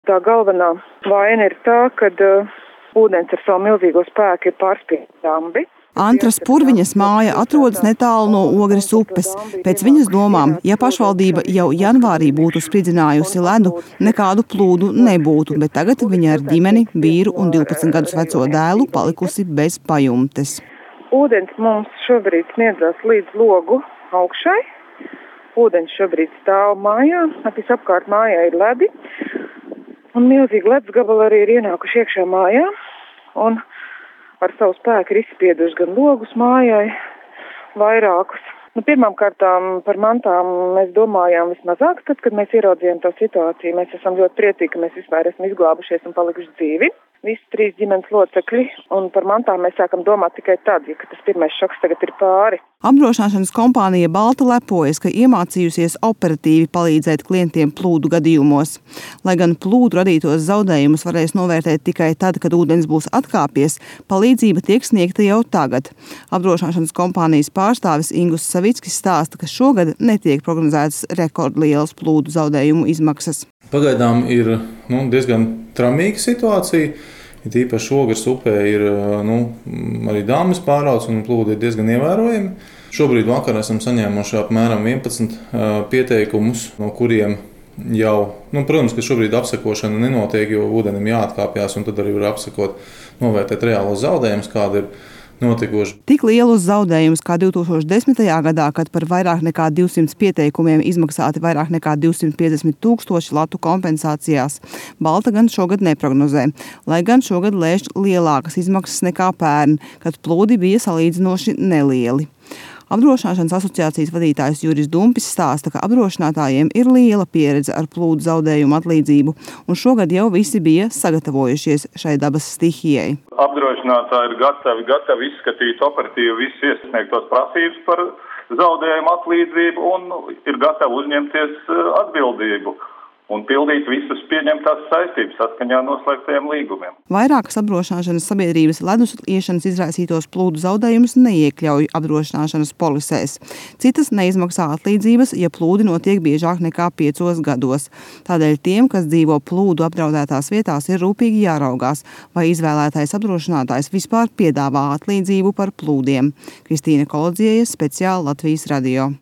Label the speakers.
Speaker 1: Tā galvenā vaina ir tā, ka ūdens ar savu milzīgo spēku ir pārspīdējis dambi.
Speaker 2: Antras Purviņas māja atrodas netālu no Ogres upes. Pēc viņas domām, ja pašvaldība jau janvārī būtu spridzinājusi ledu, nekādu plūdu nebūtu, bet tagad viņa ar ģimeni, vīru un 12 gadus veco dēlu palikusi bez pajumtes.
Speaker 1: Ūdens mums šobrīd sniedzās līdz logu augšai. Ūdens šobrīd stāv mājā, visapkārt mājā ir ledi. Un milzīgi ledus gabali arī ir ienākuši iekšā mājā. Un ar savu spēku ir izspieduši gan logus mājai, vairākus. Pirmām kārtām par mantām mēs domājām vismazāk, tad, kad mēs ieraudzījām to situāciju. Mēs esam ļoti priecīgi, ka mēs vispār esam izglābušies un palikuši dzīvi. Visi 3 ģimenes locekļi, un par mantām mēs sākam domāt tikai tad, ja tas pirmais šoks tagad ir pāri.
Speaker 2: Apdrošināšanas kompānija Balta lepojas, ka iemācījusies operatīvi palīdzēt klientiem plūdu gadījumos. Lai gan plūdu radītos zaudējumus varēs novērtēt tikai tad, kad ūdens būs atkāpies, palīdzība tiek sniegta jau tagad. Apdrošināšanas kompānijas pārstāvis Ingus Savickis stāsta, ka šogad netiek prognozētas rekordlielas plūdu zaudējumu izmaksas.
Speaker 3: Pagaidām ir diezgan tramīga situācija. Ir īpaši Ogres upē ir arī dāmas pāraudzes un plūdi ir diezgan ievērojami. Šobrīd vakar esam saņēmuši apmēram 11 pieteikumus, no kuriem jau, protams, ka šobrīd apsekošana nenotiek, jo ūdenim jāatkāpjas un tad arī var apsekot, novērtēt reālos zaudējumus, kādi ir notikuši.
Speaker 2: Tik lielus zaudējumus kā 2010. gadā, kad par vairāk nekā 200 pieteikumiem izmaksāti vairāk nekā 250 000 latu kompensācijās, Balta gan šogad neprognozē, lai gan šogad lēš lielākas izmaksas nekā pērn, kad plūdi bija salīdzinoši nelieli. Apdrošināšanas asociācijas vadītājs Juris Dumpis stāsta, ka apdrošinātājiem ir liela pieredze ar plūdu zaudējumu atlīdzību, un šogad jau visi bija sagatavojušies šai dabas stihijai.
Speaker 4: Apdrošinātāji ir gatavi izskatīt operatīvi visas iesniegtos prasības par zaudējumu atlīdzību un ir gatavi uzņemties atbildību un pildīt visas pieņemtās saistības saskaņā noslēgtajiem līgumiem.
Speaker 2: Vairākas apdrošināšanas sabiedrības ledus liešanas izraisītos plūdu zaudējumus neiekļauj apdrošināšanas polisēs. Citas neizmaksā atlīdzības, ja plūdi notiek biežāk nekā 5 gados. Tādēļ tiem, kas dzīvo plūdu apdraudētās vietās, ir rūpīgi jāraugās, vai izvēlētais apdrošinātājs vispār piedāvā atlīdzību par plūdiem. Kristīna Kolodzieja, speciāli Latvijas radio.